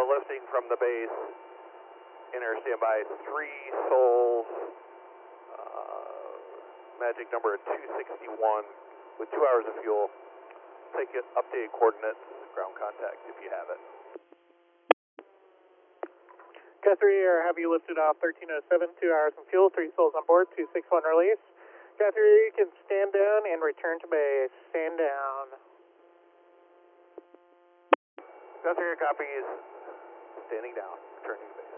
lifting from the base. Enter standby 3 souls. Magic number 261 with 2 hours of fuel. Take it, updated coordinates, ground contact if you have it. Cat 3 Air, have you lifted off 1307, 2 hours and fuel, 3 souls on board, 261 release. Cat 3, you can stand down and return to base. Stand down. Cat 3 copies. Standing down, returning to base.